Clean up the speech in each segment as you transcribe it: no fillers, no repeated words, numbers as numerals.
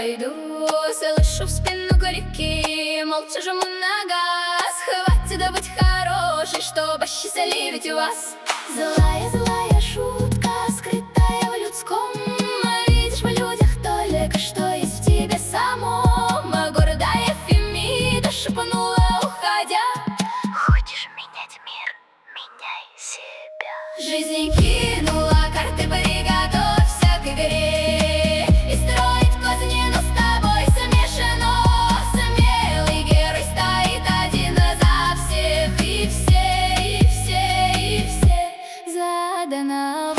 я иду, слышу в спину крики, молча жму на газ. Хватит быть хорошей, чтобы счастливить вас. Злая шутка, скрытая в людском. Видишь в людях только, что есть в тебе самом. Гордая Фемида шепнула, уходя: хочешь менять мир, меняй себя. Жизнь кинула карты, приготовься к игре и строить козни, но с тобой смешано. Смелый герой стоит один за всех, и все за одного.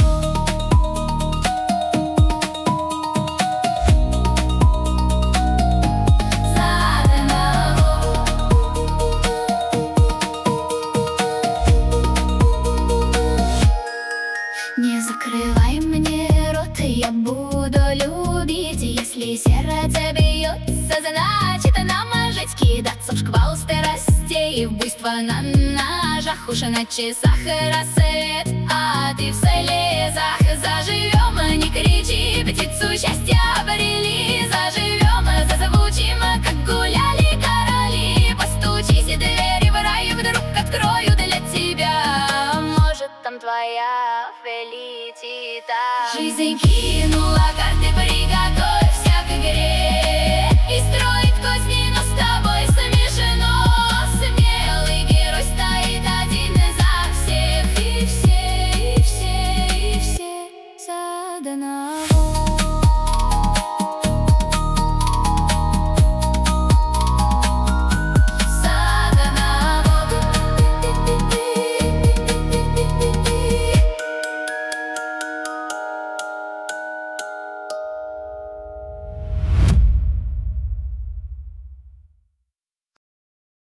Не закрывай мне рот, я буду любить. Если сердце бьется, значит нам жить. Кидаться в шквал страстей, в буйство на ножах, уши на часах рассвет, а ты в слезах. Заживем, не кричи, птицу счастья обрели. Заживем, зазвучим, как гуляли короли. Постучись, двери в рай вдруг открою для тебя. Может, там твоя Феличита. Жизнь кинула карты, приготовься к игре и строить козни, но с тобой смешно. Смелый герой стоит один за всех, и все за одного.